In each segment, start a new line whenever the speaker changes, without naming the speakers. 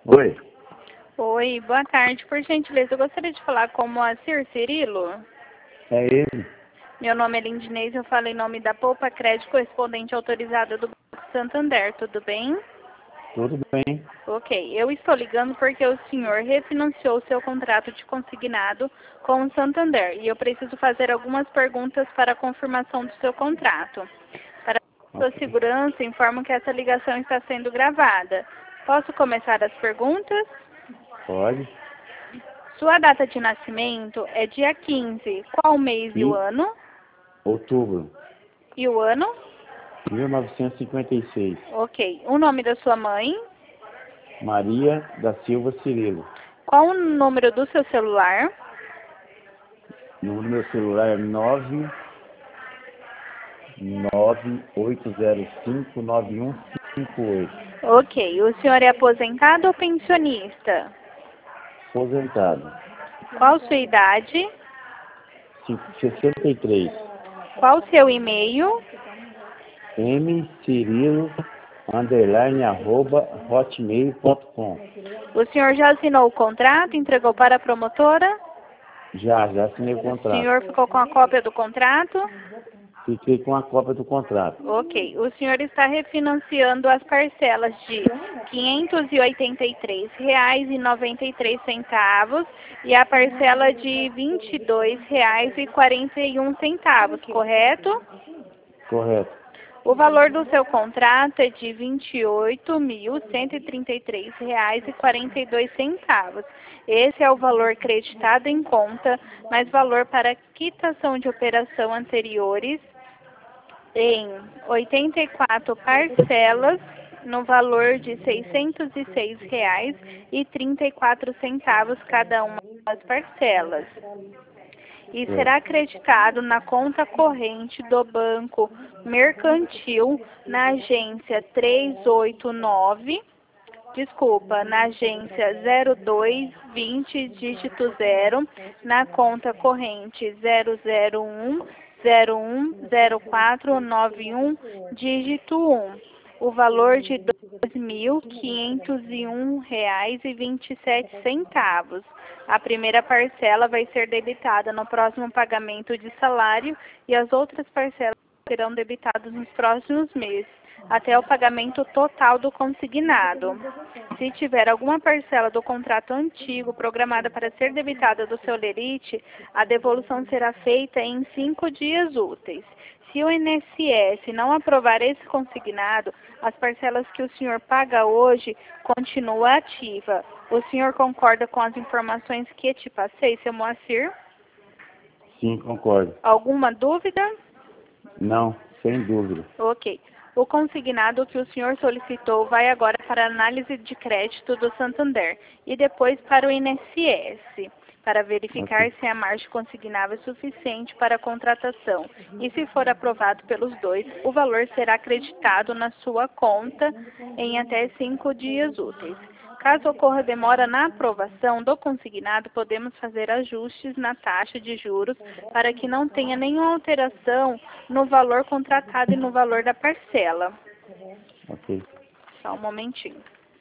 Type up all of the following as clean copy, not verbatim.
Oi,
Oi, boa tarde. Por gentileza, eu gostaria de falar com o Moacir Cirilo.
é ele.
Meu nome é Lindinês, eu falo em nome da Poupa Crédito, correspondente autorizada do Banco Santander, tudo bem?
Tudo bem?
Ok, eu estou ligando porque o senhor refinanciou seu contrato de consignado com o Santander e eu preciso fazer algumas perguntas para a confirmação do seu contrato. Para sua
Ok.
segurança, informo que essa ligação está sendo gravada. Posso começar as perguntas?
Pode.
Sua data de nascimento é dia 15. Qual mês e o
E
ano?
outubro,
E o ano?
1956.
Ok. O nome da sua mãe?
Maria da Silva Cirilo.
Qual o número do seu celular?
O número do meu celular é 998059158.
Ok. O senhor é aposentado ou pensionista?
Aposentado.
Qual sua idade?
63.
Qual o seu e-mail?
mcirilo_hotmail.com.
O senhor já assinou o contrato? Entregou para a promotora?
Já assinei o
O
contrato.
senhor ficou com a cópia do contrato?
Fiquei com a cópia do contrato.
Ok. O senhor está refinanciando as parcelas de R$ 583,93 e a parcela de R$ 22,41, correto?
Correto.
O valor do seu contrato é de R$ 28.133,42. Esse é o valor creditado em conta, mais valor para quitação de operação anteriores em 84 parcelas no valor de R$ 606,34 cada uma das parcelas. E será acreditado na conta corrente do Banco Mercantil na agência 389, na agência 0220 dígito 0, na conta corrente 001010491 dígito 1, o valor de R$ 2.501,27. A primeira parcela vai ser debitada no próximo pagamento de salário e as outras parcelas serão debitadas nos próximos meses, até o pagamento total do consignado. Se tiver alguma parcela do contrato antigo programada para ser debitada do seu lerite, a devolução será feita em 5 dias úteis. Se o INSS não aprovar esse consignado, as parcelas que o senhor paga hoje continuam ativa. O senhor concorda com as informações que te passei, seu Moacir?
Sim, concordo.
Alguma dúvida?
Não, sem dúvida.
Ok. O consignado que o senhor solicitou vai agora para a análise de crédito do Santander e depois para o INSS, para verificar
Ok.
se a margem consignável é suficiente para a contratação. E se for aprovado pelos dois, o valor será acreditado na sua conta em até 5 dias úteis. Caso ocorra demora na aprovação do consignado, podemos fazer ajustes na taxa de juros para que não tenha nenhuma alteração no valor contratado e no valor da parcela.
Ok.
Só um momentinho.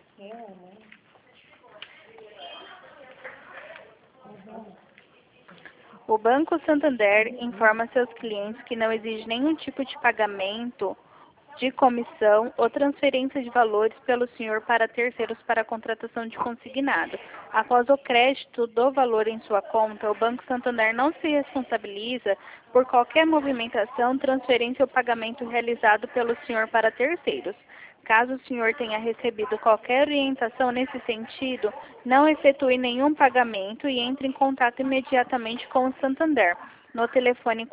O Banco Santander informa seus clientes que não exige nenhum tipo de pagamento de comissão ou transferência de valores pelo senhor para terceiros para a contratação de consignado. Após o crédito do valor em sua conta, o Banco Santander não se responsabiliza por qualquer movimentação, transferência ou pagamento realizado pelo senhor para terceiros. Caso o senhor tenha recebido qualquer orientação nesse sentido, não efetue nenhum pagamento e entre em contato imediatamente com o Santander no telefone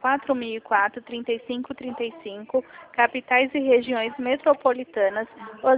4004-3535, capitais e regiões metropolitanas, ou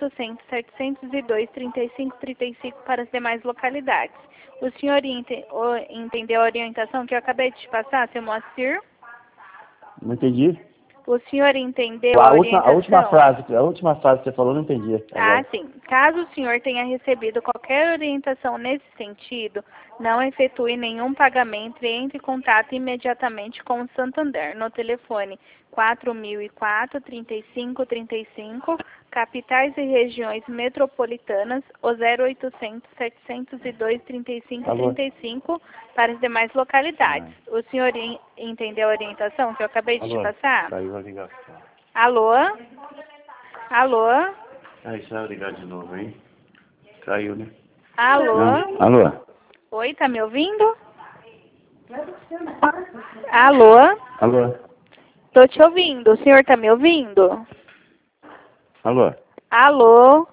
0800-702-3535 para as demais localidades. O senhor entendeu a orientação que eu acabei de te passar, seu Moacir?
Não entendi?
O senhor entendeu
A
a
última, a última
orientação?
frase, a última frase que você falou, não entendi
Ah,
agora.
sim. Caso o senhor tenha recebido qualquer orientação nesse sentido, não efetue nenhum pagamento e entre em contato imediatamente com o Santander no telefone 4004-3535, capitais e regiões metropolitanas, o 0800 702 3535 para as demais localidades. O senhor entendeu a orientação que eu acabei de te passar?
Caiu a ligação.
Alô? Alô?
Deixa eu ligar de novo, hein? Caiu, né?
Alô?
Não. Alô?
Oi, tá me ouvindo? Alô?
Alô?
Tô te ouvindo. O senhor tá me ouvindo?
Alô?
Alô?